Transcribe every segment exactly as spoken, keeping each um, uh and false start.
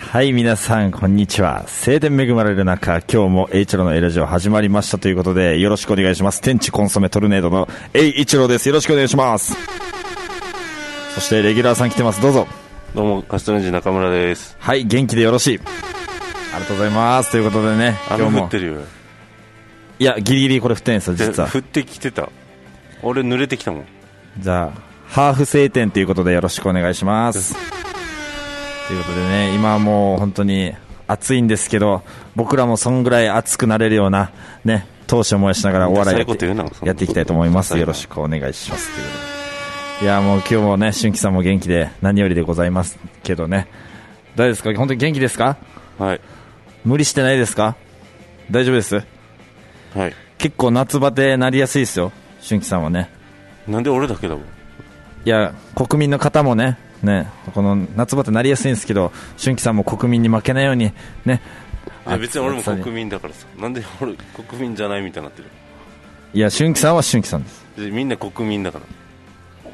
はい、皆さんこんにちは。晴天恵まれる中、今日も A 一郎の A ラジオ始まりましたということで、よろしくお願いします。天地コンソメトルネードの A 一郎です。よろしくお願いします。そしてレギュラーさん来てます。どうぞ。 どうもカストレンジ中村です。 はい、元気でよろしい。ありがとうございます。ということでね、今日も雨降ってるよ。 いや、ギリギリこれ降ってんですよ、実は。 降ってきてた。俺濡れてきたもん。 じゃあハーフ晴天ということでよろしくお願いします。ということでね、今はもう本当に暑いんですけど、僕らもそんぐらい暑くなれるようなね、闘志を燃やしながらお笑いやってやっていきたいと思います。よろしくお願いしますということで、いやもう今日もね、春季さんも元気で何よりでございますけどね。大丈夫ですか？本当に元気ですか？ はい。 無理してないですか？大丈夫です。 はい。 結構夏バテなりやすいですよ、春季さんはね。 なんで俺だけだもん。 いや、国民の方もね、ね、この夏バテなりやすいんですけど、春季さんも国民に負けないようにね。 いや別に俺も国民だからさ、なんで俺国民じゃないみたいになってる。 いや、春季さんは春季さんです。 みんな国民だから。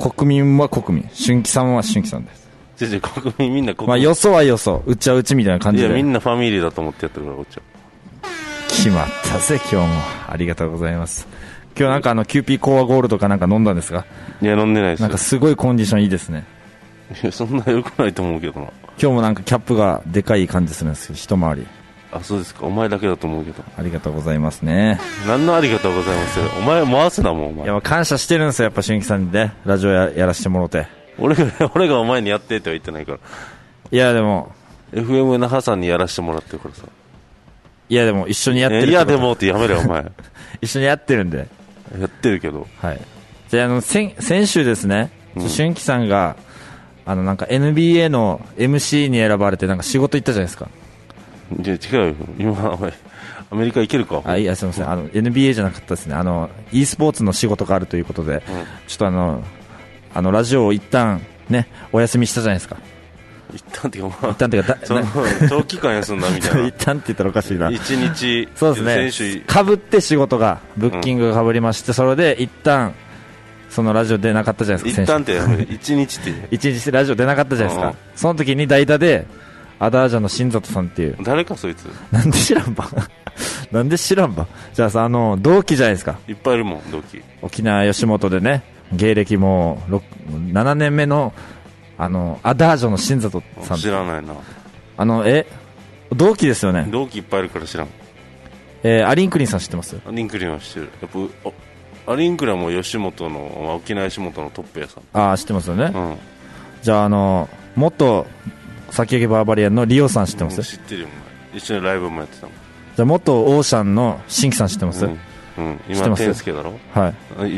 国民は国民、春季さんは春季さんです。 じゃじゃ国民みんな国民。 まあよそはよそ、うちはうちみたいな感じで。 いやみんなファミリーだと思ってやってるからこっちは。 決まったぜ今日も。ありがとうございます。今日なんかあのキューピーコアゴールドかなんか飲んだんですか？ いや飲んでないです。 なんかすごいコンディションいいですね。 いやそんな良くないと思うけどな。 今日もなんかキャップがでかい感じするんですけど、一回り。 あ、そうですか。お前だけだと思うけど。 ありがとうございますね。 何のありがとうございますよ。お前回すなもんお前。 いや感謝してるんですよ、やっぱ春季さんにね、ラジオ や, やらせてもろて。 俺が俺がお前にやってっては言ってないから。 いやでもエフエム 那覇さんにやらせてもらってるからさ。 いやでも一緒にやってるって。 いやでもってやめろお前。 一緒にやってるんで。 やってるけど。 はい。じゃあ、あの先先週ですね、うん、春季さんがあのなんか エヌビーエー の エムシー に選ばれてなんか仕事行ったじゃないですか。 いや違うよ。今お前アメリカ行けるか。 あ、いやすみません。あの エヌビーエー じゃなかったですね。あの e スポーツの仕事があるということで、うん、ちょっとあのあのラジオを一旦ねお休みしたじゃないですか。 一旦っていうか、まあ、 一旦っていうか長期間休んだみたいな。 一旦って言ったらおかしいな。 一日。 そうですね。かぶって仕事がブッキングがかぶりまして、うん、それで一旦そのラジオ出なかったじゃないですか。 一旦ってやめ一日って一日ラジオ出なかったじゃないですか。うん、その時に代打でアダージャの新里さんっていう。 誰かそいつ。 なんで知らんば。なんで知らんば。じゃあさ、あの同期じゃないですか。 いっぱいいるもん同期。 沖縄吉本でね、芸歴もななねんめのあのアダージョの新里さん。 知らないな。 あのえ同期ですよね。 同期いっぱいいるから知らん。 えー、アリンクリンさん知ってます？ アリンクリンは知ってる。やっぱアリンクリンはもう吉本の沖縄吉本のトップ屋さん。 ああ知ってますよね。 うん、 じゃああの元先駆けバーバリアンのリオさん知ってます？ うん、知ってるよ。一緒にライブもやってたもん。 じゃあ元オーシャンの新規さん知ってます？ うんうん、今天助だろ。 はい。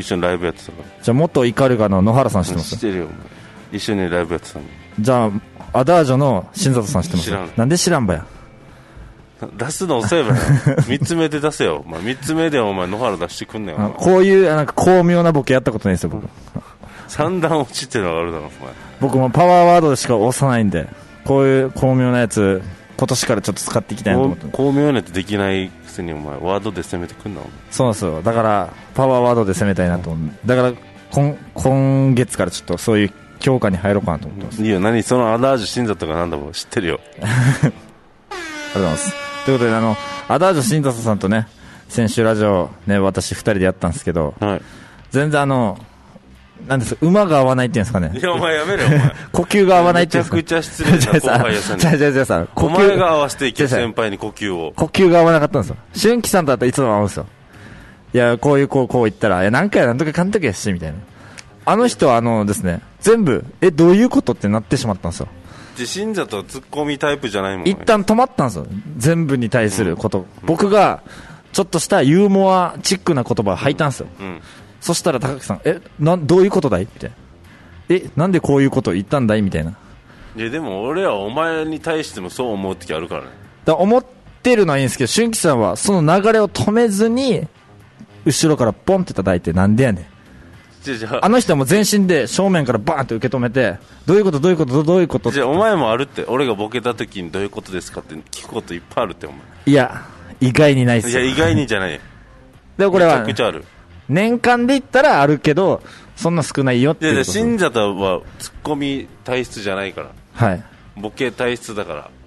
一緒にライブやってたから。 じゃあ元イカルガの野原さん知ってます？ 知ってるよ。一緒にライブやってたの。 じゃあアダージョの新里さん知ってます？ 知らん。 なんで知らんばや。 出すの遅えばよ。三つ目で出せよ。まあ三つ目でお前野原出してくんねよ。 こういうなんか巧妙なボケやったことないですよ僕。 三段落ちっていうのがあるだろお前。 僕もパワーワードでしか押さないんで、こういう巧妙なやつ今年からちょっと使っていきたいなと思って。 巧妙なやつできないくせにお前ワードで攻めてくんなお前。 そうなんですよ。だからパワーワードで攻めたいなと思う。だから今今月からちょっとそういう強化に入ろうかなと思ってます。 いいよ。何そのアダージュ新里がなんだもん知ってるよ。 ありがとうございます。ということであのアダージュ新里さんとね先週ラジオね私ふたりでやったんですけど、 はい、 全然あのなんです馬が合わないっていうんですかね。 いやお前やめろよお前。 呼吸が合わないっていうんですか。 めちゃくちゃ失礼な後輩屋さんに。 じゃじゃじゃさお前が合わせていけ先輩に呼吸を。 呼吸が合わなかったんですよ。春季さんとだったらいつも合うんですよ。いやこういうこうこう言ったらいや何回なんとかかんとかやしみたいな。あの人はあのですね全部えどういうことってなってしまったんですよ。 自信者とツッコミタイプじゃないもん。 一旦止まったんですよ全部に対すること、うん、僕がちょっとしたユーモアチックな言葉を吐いたんですよ、うんうん、そしたら高木さんえなどういうことだいってえなんでこういうことを言ったんだいみたいな。 いやでも俺はお前に対してもそう思う時あるからね。 だから思ってるのはいいんですけど春季さんはその流れを止めずに後ろからポンって叩いてなんでやねん。あの人はもう全身で正面からバーンと受け止めてどういうことどういうことどういうことって。 じゃあお前もあるって俺がボケた時にどういうことですかって聞くこといっぱいあるってお前。 いや意外にないっすよ。 いや意外にじゃないでもこれはめちゃくちゃある。 年間で言ったらあるけどそんな少ないよっていうこと。 いや信者とはツッコミ体質じゃないから、 はい、 ボケ体質だから。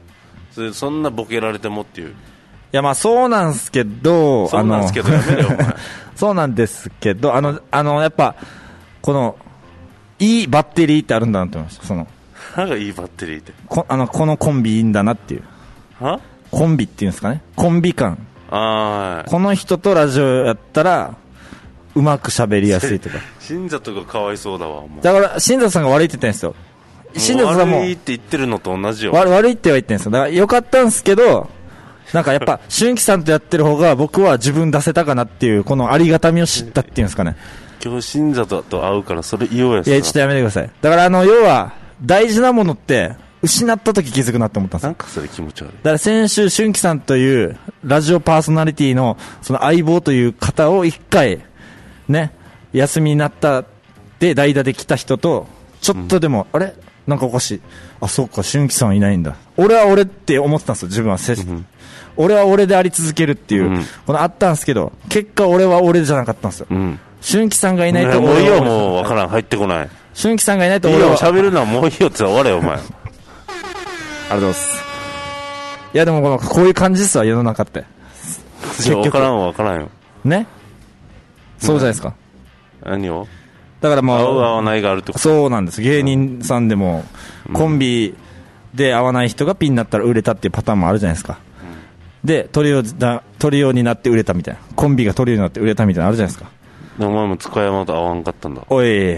それそんなボケられてもっていう。 いや、まあそうなんすけど、 そうなんすけどやめろよお前そうなんですけど、あの、あの、やっぱ、この、いいバッテリーってあるんだなって思いました。その、 歯がいいバッテリーってこあのこのコンビいいんだなっていう。 はコンビっていうんですかね。コンビ感。 ああこの人とラジオやったら、うまく喋りやすいとか。 新里がかわいそうだわお前。 だから、新里さんが悪いって言ってるんですよ。新里さんも悪いって言ってるのと同じよ。 悪悪いっては言ってるんですよ。だから良かったんですけど、なんかやっぱ、春樹さんとやってる方が僕は自分出せたかなっていう、このありがたみを知ったっていうんですかね。 今日新里と会うからそれ言おうや。 いや、ちょっとやめてください。だからあの、要は、大事なものって、失った時気づくなって思ったんですよ。 なんかそれ気持ち悪い。 だから先週、春樹さんというラジオパーソナリティのその相棒という方を一回、ね、休みになったで代打で来た人と、ちょっとでも、うん、あれなんかおかしい。あ、そうか、春樹さんいないんだ。俺は俺って思ってたんですよ、自分は。うん、俺は俺であり続けるっていう、うん、このあったんですけど、結果俺は俺じゃなかったんですよ。うん、春樹さんがいないともういいよ、もうわからん、入ってこない。 春樹さんがいないと俺は。 いいよ、喋るのはもういいよって言ったら終われよ、お前。 ありがとうございます。いやでもこのこういう感じですわ、世の中って。 結局分からんわ分からんよね。そうじゃないですか。 何をだからまあ合う合わないがあるってこと。 そうなんです。芸人さんでも、うん、コンビで合わない人がピンになったら売れたっていうパターンもあるじゃないですか、うん、でトリオだトリオになって売れたみたいな、コンビがトリオになって売れたみたいなのあるじゃないですか。 お前も塚山と合わんかったんだ。 おい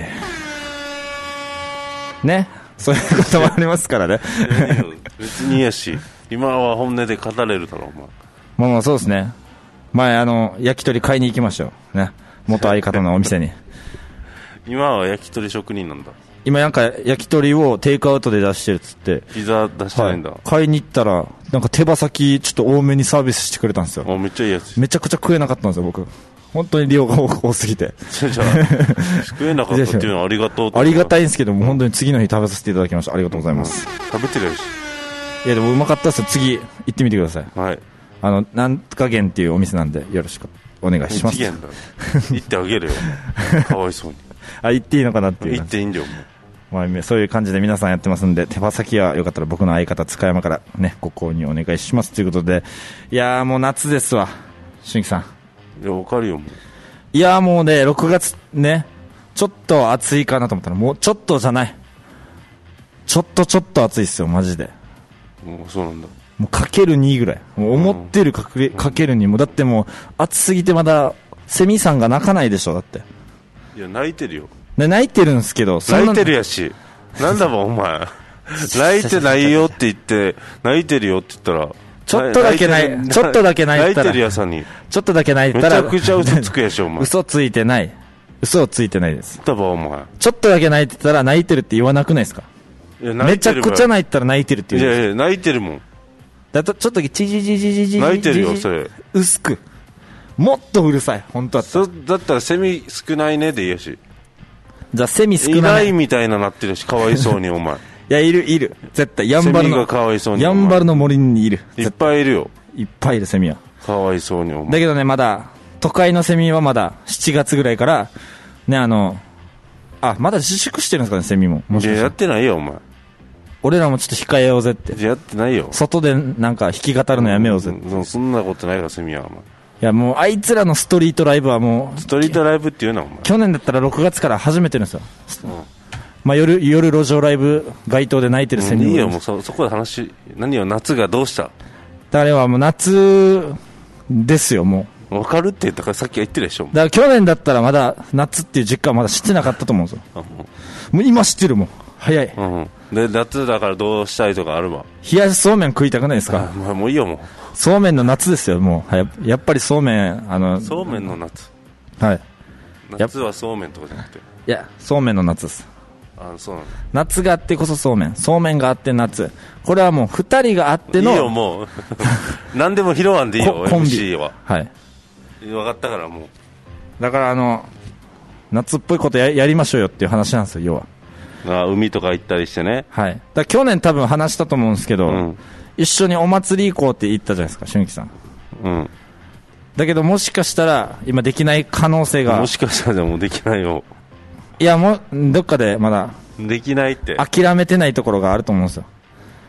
ね、そういうこともありますからね別にいいやし、今は本音で語れるだろお前。 まあまあそうですね。前あの焼き鳥買いに行きましたよね、元相方のお店に今は焼き鳥職人なんだ。 今なんか焼き鳥をテイクアウトで出してるっつって、 ピザ出してないんだ、はい、 買いに行ったらなんか手羽先ちょっと多めにサービスしてくれたんですよ。 めっちゃいいやつ。 めちゃくちゃ食えなかったんですよ僕、本当に量が多すぎてじゃあ食えなかったっていうのはありがとうありがたいんですけども、本当に次の日食べさせていただきました。ありがとうございます、 うん、食べてるし。 いやでもうまかったですよ。次行ってみてください。 はい、 あのなんかげんっていうお店なんでよろしくお願いします。 一元だ行ってあげるよかわいそうにあ、行っていいのかなっていう。 行っていいんだよまあ、そういう感じで皆さんやってますんで、手羽先はよかったら僕の相方塚山からねご購入お願いしますということで、いやーもう夏ですわ春樹さん。 いやわかるよもう。 いやーもうねろくがつねちょっと暑いかなと思ったらもうちょっとじゃない、ちょっとちょっと暑いっすよマジで。 もうそうなんだ。 もうかけるにぐらい、もう思ってるかけ、かけるにも、だってもう暑すぎてまだセミさんが鳴かないでしょ。だっていや泣いてるよ。 ね、泣いてるんですけど、 泣いてるやしなんだもんお前泣いてないよって言って泣いてるよって言ったらちょっとだけないちょっとだけ泣いたら泣いてるやさにちょっとだけ泣いたらめちゃくちゃ嘘つくやしお前嘘ついてない嘘ついてないです。 だばお前ちょっとだけ泣いてたら泣いてるって言わなくないですか。 いやめちゃくちゃ泣いたら泣いてるって言う。 いやいや泣いてるもん。 だとちょっとチジジジジジ泣いてるよそれ。 薄くもっとうるさい本当だったら。 だったらセミ少ないねでいいやし。 じゃあセミ少ない。 いないみたいななってるしかわいそうにお前いやいるいる絶対やんばるのセミがかわいそうにやんばるの森にいる。 いっぱいいるよ。 いっぱいいるセミはかわいそうにお前。 だけどねまだ都会のセミはまだしちがつぐらいからねあのあまだ自粛してるんですかねセミも。もしかしたらいややってないよお前。 俺らもちょっと控えようぜって。 やってないよ。 外でなんか弾き語るのやめようぜって、 うん、そんなことないからセミはお前。 いやもうあいつらのストリートライブはもうストリートライブっていうのはお前去年だったらろくがつから始めてるんですよ、うんまあ、夜, 夜路上ライブ街頭で泣いてるセミ、 うん、いいよもう そ, そこで話何よ夏がどうした。 だからはもう夏ですよもう分かるって言ったからさっきは言ってるでしょ。 だから去年だったらまだ夏っていう実感はまだ知ってなかったと思うんですよ、うん、もう今知ってるもん早い、 うん、で夏だからどうしたいとかあるわ。 冷やしそうめん食いたくないですか。 あ、まあ、もういいよもうそうめんの夏ですよもう や, やっぱりそうめんあのそうめんの夏。 はい夏はそうめんとかじゃなくていやそうめんの夏です。 あそうなんだ。 夏があってこそそうめんそうめんがあって夏これはもうふたりがあってのいいよもう何でも拾わんでいいよコンビエムシー は。 はい分かったからもうだからあの夏っぽいこと や, やりましょうよっていう話なんですよ要は。 あ海とか行ったりしてね。 はいだから去年多分話したと思うんですけど、 うん一緒にお祭り行こうって言ったじゃないですか春樹さん、 うん、 だけどもしかしたら今できない可能性が。 もしかしたらもうできないよ。 いやもうどっかでまだできないって諦めてないところがあると思うんですよ。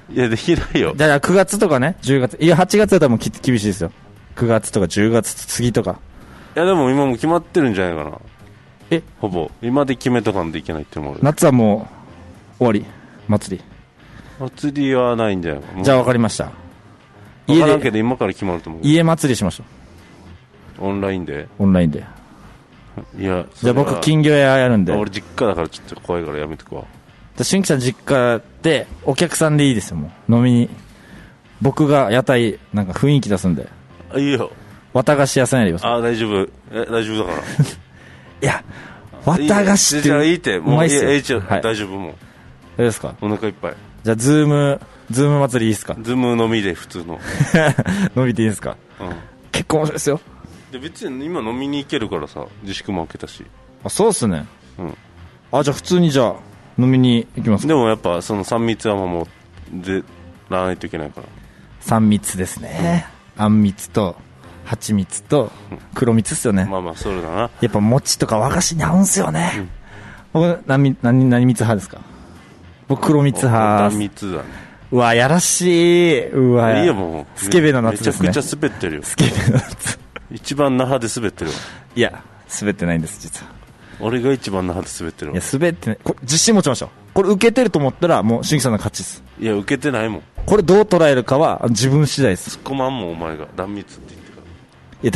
いやできないよ。 じゃあくがつとかね、じゅうがつ、いやはちがつだったらもうき厳しいですよ。くがつとかじゅうがつ過ぎとか。 いやでも今も決まってるんじゃないかな。 えほぼ今で決めとかんといけないってのもある。 夏はもう終わり祭り。 祭りはないんじゃないか。 じゃあ分かりました。 分からんけど今から決まると思う。 家祭りしましょう。オンラインでオンラインで。 いやじゃあ僕金魚屋やるんで。 俺実家だからちょっと怖いからやめとくわ。 じゃあ新規さん実家でお客さんでいいですよ。もう飲みに僕が屋台なんか雰囲気出すんで。 あ、いいよ。 綿菓子屋さんやります。 あ、大丈夫。え、大丈夫だから。 いや綿菓子ってじゃあいいってもううまいっすよ。 え、一応、 はい、 大丈夫もう。 どうですか。 お腹いっぱい。 じゃあズームズーム祭りいいですか。 ズーム飲みで普通の。 飲みていいですか。 うん。 結構面白いですよ。 で別に今飲みに行けるからさ、自粛も開けたし。 あ、そうっすね。 うん。 あ、じゃあ普通にじゃあ飲みに行きますか。 でもやっぱそのさん密はもうでらないといけないから。 さん密ですね。うん、あん蜜と蜂蜜と黒蜜っすよね。 まあまあそれだな。 やっぱ餅とか和菓子に合うんすよね。うん、僕何何何蜜派ですか。僕黒蜜派。 断蜜だね。 うわやらしい。うわ。 いいよもう。 スケベの夏ですね。 めちゃくちゃ滑ってるよ。 スケベの夏。 一番那覇で滑ってるわ。 いや滑ってないんです実は。 俺が一番那覇で滑ってるわ。 いや滑ってない。これ自信持ちましょう。これ受けてると思ったらもう新規さんの勝ちです。 いや受けてないもん。 これどう捉えるかは自分次第です。 突っ込まんもんお前が断蜜って言ってから。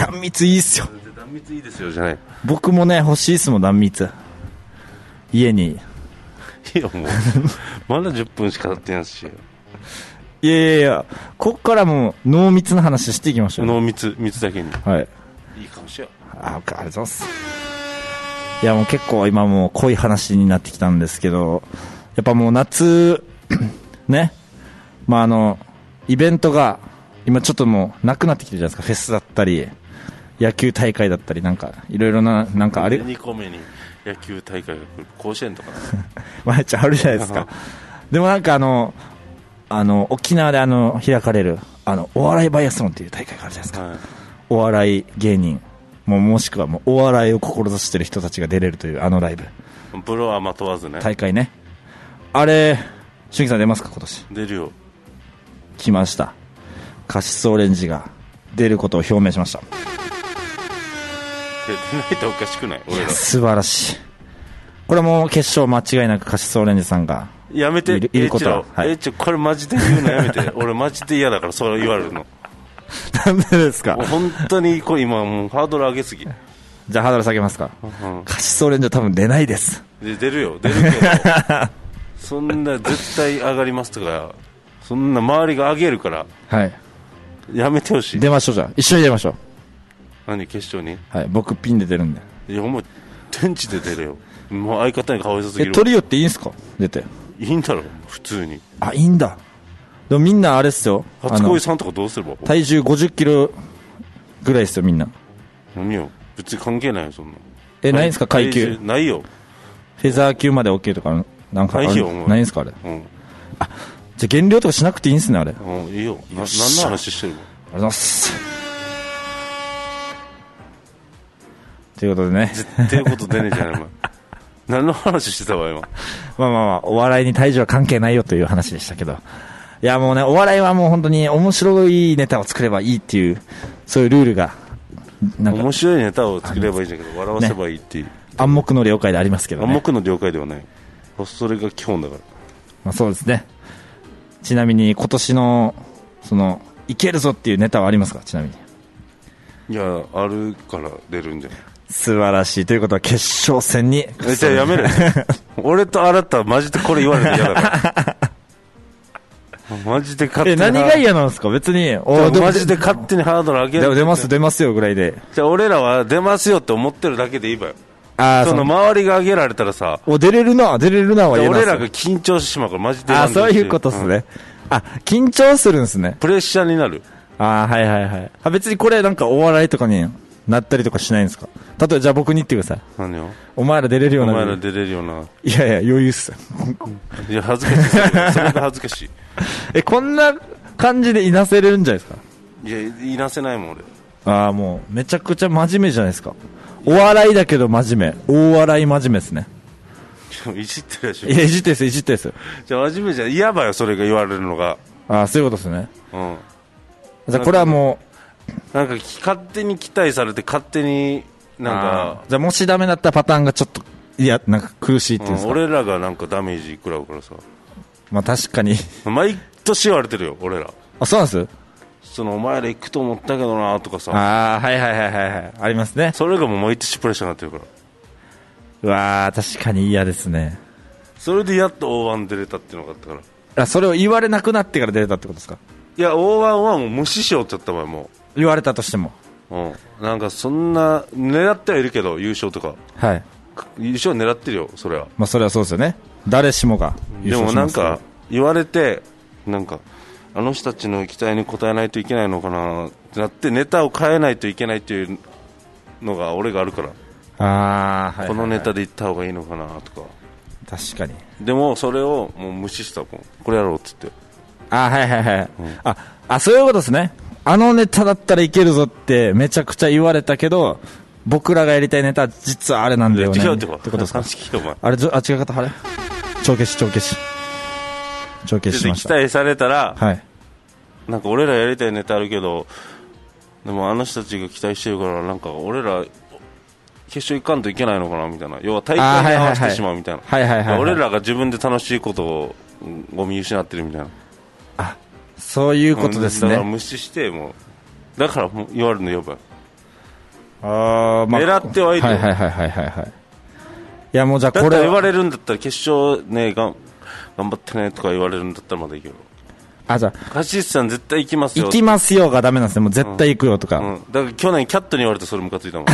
いや断蜜いいっすよ。 断蜜いいですよじゃない。 僕もね欲しいっすもん断蜜。家に。 いやもうまだじゅっぷんしか経ってんし。 いやいやいや、こっからもう濃密な話していきましょう。 濃密密だけに。 はい。 いいかもしれん。 あ、ありがとうございます。いやもう結構今もう濃い話になってきたんですけど、やっぱもう夏ね、まああのイベントが今ちょっともうなくなってきてるじゃないですか。フェスだったり野球大会だったりなんかいろいろななんかあれ。 にこめに野球大会が来る甲子園とか。 毎日あるじゃないですか。でもなんかあのあの沖縄であの開かれるあのお笑いバイアスロンっていう大会があるじゃないですか。はい、お笑い芸人もうもしくはもうお笑いを志している人たちが出れるというあのライブ。 プロはま問わずね。 大会ね。あれ俊樹さん出ますか今年。 出るよ。 来ました。カシスオレンジが出ることを表明しました。 出ないとおかしくない。俺ら素晴らしい。これも決勝間違いなくカシスオレンジさんがやめているいることは、 はい、えちょこれマジで言うのやめて。俺マジで嫌だからそれ言われるの。 なんでですか。 もう本当にこれ今もうハードル上げすぎ。 じゃあハードル下げますか。うん、カシスオレンジは多分出ないです。 で出るよ出るけどそんな絶対上がりますとかそんな周りが上げるからはいやめてほしい。 出ましょう。じゃあ一緒に出ましょう。 何決勝に。 はい僕ピンで出るんで。 いやもう天地で出るよ。もう相方にかわいそうすぎる。 えトリオっていいんすか出て。 いいんだろ普通に。 あいいんだ。でもみんなあれっすよ。 初恋さんとかどうすれば。 体重ごじゅっキロぐらいっすよみんな。 何よ別に関係ないよそんな。 えないんすか階級。 ないよ。 フェザー級まで OK とかなんかある。ないよないんすかあれ。うん。あじゃあ減量とかしなくていいんすねあれ。 うんいいよ。な何の話してるの。 ありがとうございます。ということでね。 絶対こと出ねえじゃないお前。何の話してたわ今。 まあまあまあお笑いに体重は関係ないよという話でしたけど。いやもうねお笑いはもう本当に面白いネタを作ればいいっていうそういうルールがなんか面白いネタを作ればいいんだけど笑わせばいいっていう、ね、 暗黙の了解でありますけどね。 暗黙の了解ではない。それが基本だから。 まあそうですね。ちなみに今年のそのいけるぞっていうネタはありますかちなみに。 いやあるから出るんじゃない。 素晴らしい。ということは決勝戦にえじゃあやめる俺とあなたはマジでこれ言われて嫌だからマジで勝手に。 え何が嫌なんですか別に。 おマジで勝手にハードル上げる。 でも出ます出ますよぐらいで。 じゃあ俺らは出ますよって思ってるだけでいいわよ。 あその周りが上げられたらさお出れるな出れるなは言えない。 俺らが緊張してしまうからマジで。 あそういうことっすね、うん、あ緊張するんですね。 プレッシャーになる。 あはいはいはい。あ別にこれなんかお笑いとかになったりとかしないんですか。例えばじゃあ僕に言ってください。 何を。 お前ら出れるような。 お前ら出れるような。 いやいや余裕っすいや恥ずかしいそれが恥ずかしいえこんな感じでいなせれるんじゃないですか。 いやいなせないもん俺。 ああもうめちゃくちゃ真面目じゃないですか。お笑いだけど真面目。大笑い真面目ですね。 いじってるでしょ。 いや、いじってですいじってですじゃあ真面目じゃ嫌ばよ、それが言われるのが。 ああ、そういうことですね。 うん。 じゃあこれはもうなんか勝手に期待されて勝手になんかじゃあもしダメだったパターンがちょっといやなんか苦しいっていうんですか、 うん、俺らがなんかダメージ食らうからさ。 まあ確かに毎年言われてるよ俺ら。 あ、そうなんですそのお前ら行くと思ったけどなとかさ。 ああ、はいはいはいはいはいありますね。 それがもう毎年プレッシャーになってるから。 うわー確かに嫌ですね。 それでやっと オーワン 出れたっていうのがあったから。 あ、それを言われなくなってから出れたってことですか。 いや オーワン はもう無視しようって言った場合も言われたとしても、 う、うん、なんかそんな狙ってはいるけど優勝とか、 はい、 優勝狙ってるよそれは。 まあそれはそうですよね。誰しもが優勝します。 でもなんか言われてなんかあの人たちの期待に応えないといけないのかなってなってネタを変えないといけないっていうのが俺があるから。 あー、はいはいはい、 このネタで言った方がいいのかなとか。 確かに。 でもそれをもう無視したもん。これやろうって言って。 あー、はいはいはい、 うん、 ああそういうことですね。あのネタだったらいけるぞってめちゃくちゃ言われたけど僕らがやりたいネタ実はあれなんだよね違うってことですか。 あれあ違う方あれ帳消し帳消し帳消ししました。 期待されたら、 はい、 なんか俺らやりたいネタあるけどでもあの人たちが期待してるからなんか俺ら決勝行かんといけないのかなみたいな。要は大会に合わせてしまうみたいな。 はいはいはい、 俺らが自分で楽しいことをゴミ失ってるみたいな。 あ、そういうことですね。 だから無視してもうだからもう言われるのよばあ、まあ、 狙ってはいるよ。 はいはいはいはいはい。いやもうじゃあこれだったら言われるんだったら決勝ねがん頑張ってねとか言われるんだったらまだいいけど。 あ、じゃあカシスさん絶対行きますよ行きますよがダメなんですね。もう絶対行くよとか、 うんうん、だから去年キャットに言われてそれムカついたもん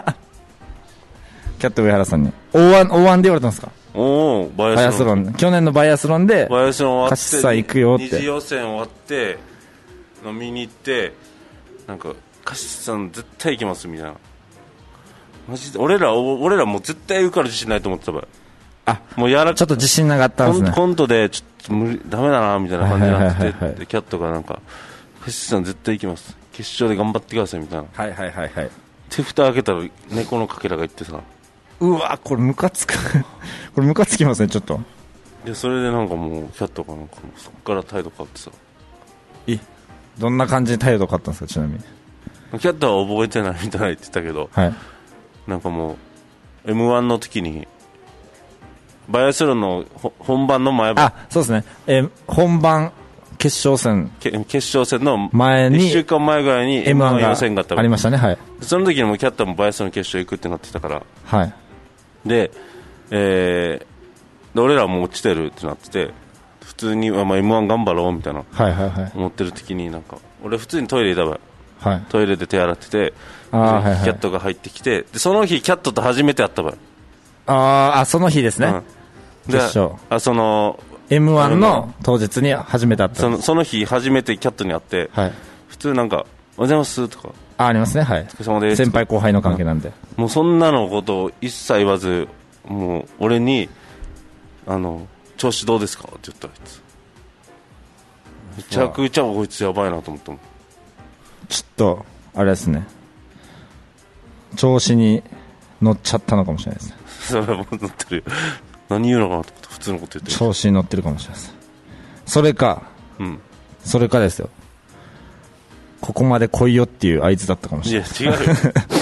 キャット上原さんに オーワン オーワン で言われたんですか。 おおバイアスロン去年のバイアスロンでバイアスロン終わってカシスさん行くよって二次予選終わって飲みに行ってなんかカシスさん絶対行きますみたいな。マジで俺ら俺らもう絶対受かる自信ないと思ってた場合、 あ、 もうやらちょっと自信なかったんですね。 コントでちょっと無理ダメだなみたいな感じになってて、 はいはいはいはい、 でキャットがなんかカシスさん絶対行きます決勝で頑張ってくださいみたいな。 はいはいはいはい。 手蓋開けたら猫のかけらが言ってさ、 うわこれムカつくこれムカつきますねちょっと。 でそれでなんかもうキャットがなんかもうそこから態度変わってさ。 いどんな感じに態度変わったんですかちなみに。 キャットは覚えてないみたいって言ったけど、 はい、 なんかもう エムワン の時にバイアスロンの本番の前あそうですね、えー、本番決勝戦決勝戦の前にいっしゅうかんまえぐらいに エムワン 予選があったありましたね。はい、 その時にもキャットもバイアスロン決勝行くってなってたから、 はい、 で、えー、で俺らも落ちてるってなってて普通に、まあ、エムワン 頑張ろうみたいな、 はいはいはい、 思ってる時になんか俺普通にトイレいたば、 はい、 トイレで手洗っててあ、はいはい、キャットが入ってきてでその日キャットと初めて会ったばああその日ですね、うん、決勝あそのエムワン の当日に初めて会ったそのその日初めてキャットに会って、はい、普通なんかおはようございますとかあ, ありますね、はい、お疲れ様です先輩後輩の関係なんで、 うん、もうそんなのことを一切言わずもう俺にあの調子どうですかって言ったらめちゃくちゃこいつやばいなと思ったもん。 ちょっとあれですね調子に乗っちゃったのかもしれないですね。 それはもう乗ってるよ何言うのかなと思って普通のこと言ってる。 調子に乗ってるかもしれないです。それか、うん、それかですよここまで来いよっていう合図だったかもしれない。 いや違うよ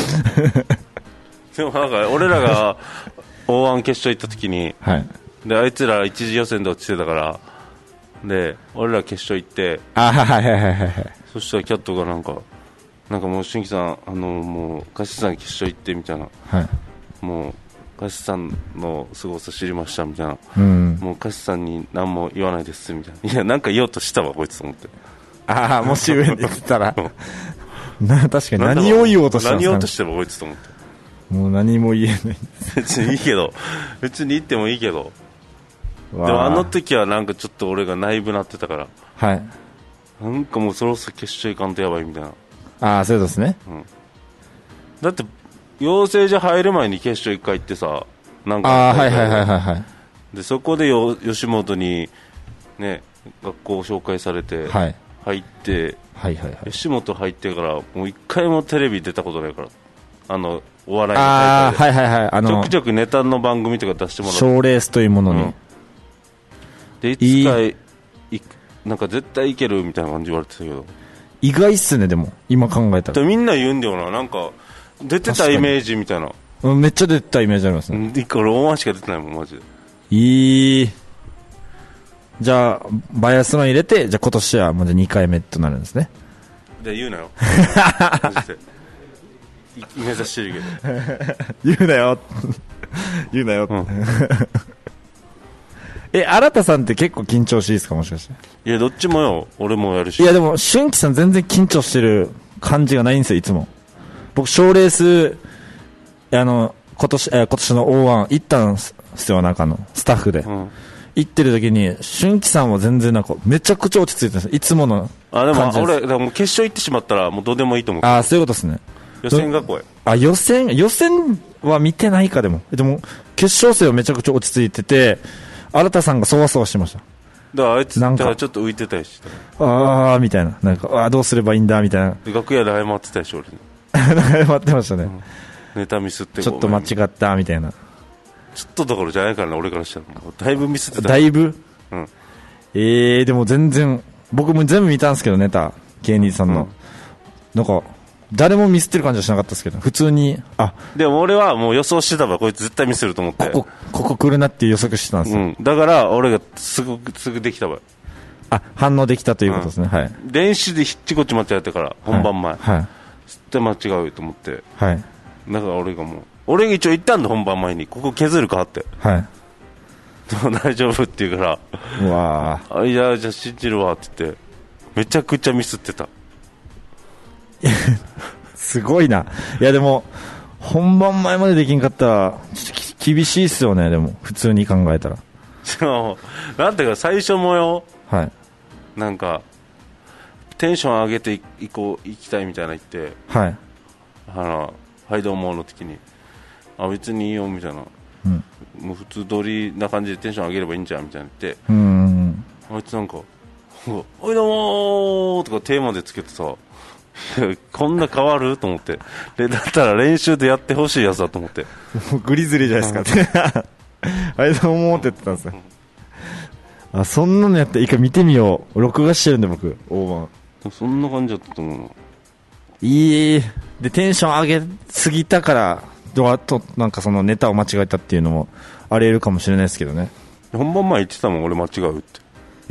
でもなんか俺らが オーワン 決勝行った時に、はい、であいつら一次予選で落ちてたからで俺ら決勝行ってあはいはいはいはいそしたらキャットがなんかなんかもう春季さんあのもうカシスさん決勝行ってみたいな、はい、もうカシスさんの凄さ知りましたみたいな、うん、もうカシスさんに何も言わないですみたいないやなんか言おうとしたわこいつと思って。 ああもし上に言ってたらな確かに何を言おうとしたんですか、ね、 何言おうとしてもこいつと思ってもう何も言えない別にいいけど別に言ってもいいけどでもあの時はなんかちょっと俺がナイブなってたから、はい、なんかもうそろそろ決勝行かんとやばいみたいな。 ああそうですね、うん、 だって養成所入る前に決勝一回行ってさなんかあはいはいはいはいはいでそこでよ吉本にね学校を紹介されて入って、はいはいはいはい、吉本入ってからもう一回もテレビ出たことないからあのお笑いの大会で、はいはいはい、あのちょくちょくネタの番組とか出してもらって、 賞レースというものに、うん、 でいつかいいなんか絶対いけるみたいな感じ言われてたけど、 意外っすね。でも今考えたらみんな言うんだよな、なんか出てたイメージみたいな。 めっちゃ出てたイメージありますね。 いっこ俺大しか出てないもんマジで。 いい。じゃあバイアスロン入れて、じゃあ今年はもうにかいめとなるんですね。 じゃあ言うなよマジで目指してるけど言うなよ言うなよ、うん、え、新田さんって結構緊張しいですか、もしかして。 いやどっちもよ、俺もやるし。 いやでも春季さん全然緊張してる感じがないんですよ、いつも。僕賞レースあの今年、えー、今年の オーワン 行ったんですよ、中のスタッフで、うん、行ってる時に春季さんは全然なんかめちゃくちゃ落ち着いてるんです、いつもの感じです。あでも俺でも決勝行ってしまったらもうどうでもいいと思う。 ああそういうことですね。 予選が怖い。 あ予選予選は見てないか。でもでも決勝戦はめちゃくちゃ落ち着いてて、新田さんがそわそわしてました。 だからあいつなんかちょっと浮いてたりして、 ああみたいな、なんかあどうすればいいんだみたいな。 楽屋で謝ってたでしょ俺に謝ってましたね、うん、 ネタミスってちょっと間違ったみたいな。 ちょっとどころじゃないからな、俺からしたらだいぶミスってた。 だいぶ、 うん、 えー、でも全然僕も全部見たんですけど、ネタ芸人さんの、うん、なんか誰もミスってる感じはしなかったですけど、普通に。あでも俺はもう予想してたわ、こいつ絶対ミスると思って、 ここここ来るなっていう予測してたんですよ、 うん、だから俺がすぐすぐできたわ。 あ反応できたということですね、うん、はい。 練習でひっちこっち間違ってから本番前、 はいはい、 絶対間違うと思って、 はい、 だから俺がもう俺が一応言ったんだ、本番前にここ削るかって、 はい、 大丈夫って言うから、 うわあいやじゃあ信じるわって言ってめちゃくちゃミスってたすごいな。いやでも本番前までできんかったらちょっと厳しいっすよね。でも普通に考えたらなんていうか最初もよ、 はい、 なんかテンション上げていこう行きたいみたいな言って、 はい、 あのはいどうもの時にあ別にいいよみたいな、うん、もう普通通りな感じでテンション上げればいいんじゃんみたいな言って、 うん、 あいつなんかはいどうもとかテーマでつけてさこんな変わると思って、でだったら練習でやってほしいやつだと思ってグリズリーじゃないですかってはいどうもって言ってたんですよ。あそんなのやって一回見てみよう。録画してるんで僕大盤そんな感じだったと思うの。 いいでテンション上げすぎたからあとなんかそのネタを間違えたっていうのもあり得るかもしれないですけどね。 本番前言ってたもん俺間違うって。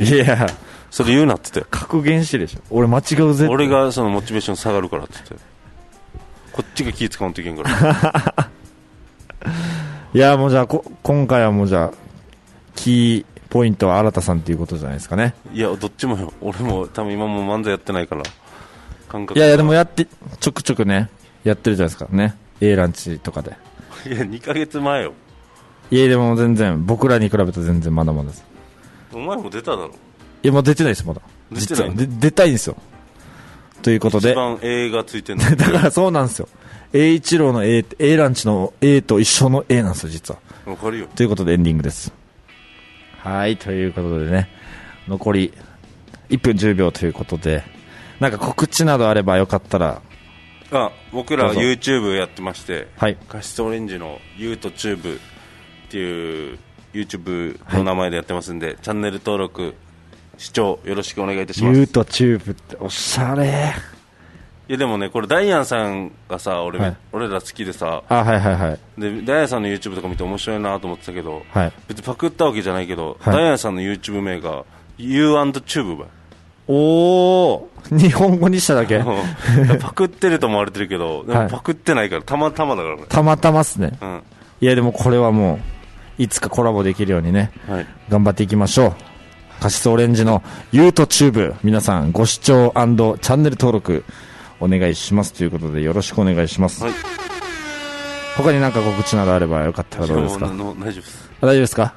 いやそれ言うなって言って格言してるでしょ。俺間違うぜって。 俺がそのモチベーション下がるからって言ってこっちが気使わんといけんからいやもうじゃあこ今回はもうじゃあキーポイントは新田さんっていうことじゃないですかね。 いやどっちもよ。俺も多分今も漫才やってないから感覚。 いやいやでもやってちょくちょくねやってるじゃないですかね A ランチとかで。 いやにかげつまえよ。 いやでも全然僕らに比べたら全然まだまだです。 お前も出ただろ。 いやもう出てないですまだ。実はで出たいんですよ。ということで一番 A がついてるのだからそうなんですよ。A 一郎の A, A ランチの A と一緒の A なんですよ実は。 わかるよ。 ということでエンディングです。はいということでね残りいっぷんじゅうびょうということでなんか告知などあればよかったら。 あ僕ら YouTube やってまして、 はい、 カシスオレンジの YouTube っていう YouTube の名前でやってますんで、はい、チャンネル登録視聴よろしくお願いいたします。 YouTube っておしゃれ。 いやでもねこれダイアンさんがさ 俺,、はい、俺ら好きでさあ、はいはいはい、 でダイアンさんの YouTube とか見て面白いなと思ってたけど、 はい、 別にパクったわけじゃないけど、 はい、 ダイアンさんの YouTube 名が You and Tube ばおー日本語にしただけパクってると思われてるけどでもパクってないから、はい、たまたまだからね。 たまたまっすね、 うん、 いやでもこれはもういつかコラボできるようにね、はい、頑張っていきましょう。カシスオレンジの YouTube 皆さんご視聴&チャンネル登録お願いしますということでよろしくお願いします、はい、他に何か告知などあればよかったらどうですか。 大丈夫です。 大丈夫ですか、はい、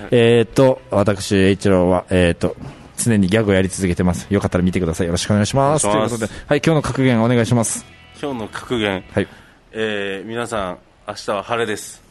えーと私栄一郎はえーと常にギャグをやり続けてます。よかったら見てください。よろしくお願いしますということで、はい、今日の格言お願いします。 今日の格言、 はい、 えー、皆さん明日は晴れです。